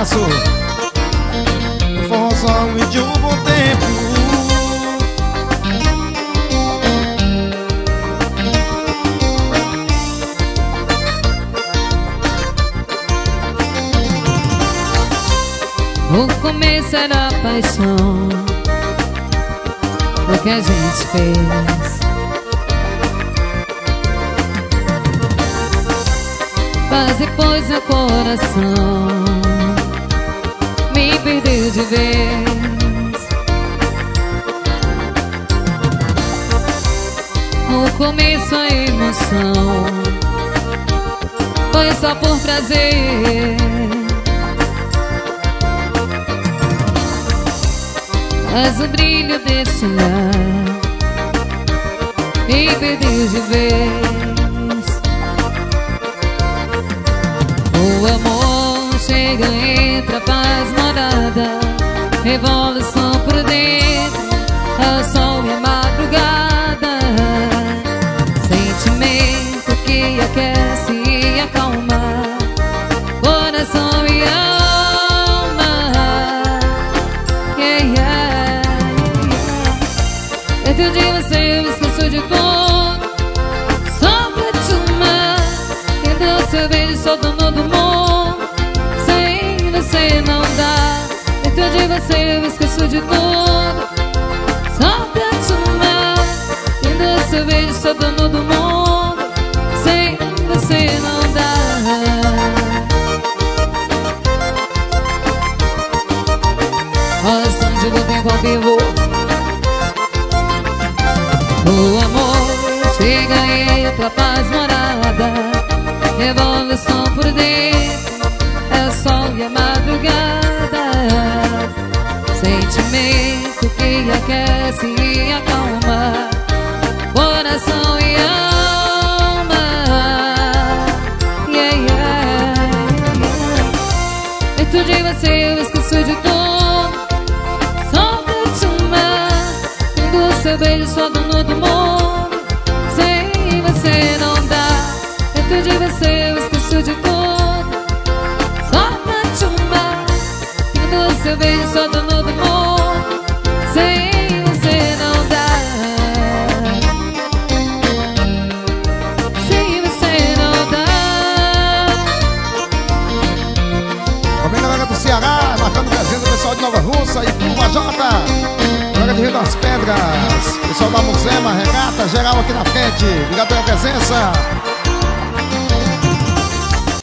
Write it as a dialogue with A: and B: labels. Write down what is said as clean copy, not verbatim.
A: sucesso. O forrozão e de um bom tempo.
B: O começo era paixão, o que a gente fez. Mas depois meu coração me perdeu de vez. No começo a emoção foi só por prazer, mas o brilho desse olhar me perdeu de vez. O amor chega, entra, faz morada, revolução por dentro, é o sol e a madrugada. Sentimento que aquece e acalma coração e alma. Yeah, yeah, yeah. Dentro de você eu esqueço de tudo, só pra te amar. Então seu beijo sou dono do mundo, sem você não dá. Dentro de você eu esqueço de tudo, só pra te amar. Então seu beijo sou dono do mundo, sem você não dá. Olha só onde o tempo ao vivo. O amor chega e entra, faz morada, revolução por dentro, é o sol e a madrugada. Sentimento que aquece e acalma coração e alma. Yeah, yeah, yeah. Dentro de você eu esqueço de tudo, só pra te amar. Do seu beijo sou dono do mundo, sem você não dá. Dentro de você eu esqueço de tudo, só pra te amar. Do seu beijo sou dono do mundo, sem você não dá. Sem você não dá.
A: Também galera do Ceará, marcando presença, pessoal de Nova Russa e Curva J, galera de Rio das Pedras, pessoal da Muzema, Regata, geral aqui na frente. Obrigado pela presença.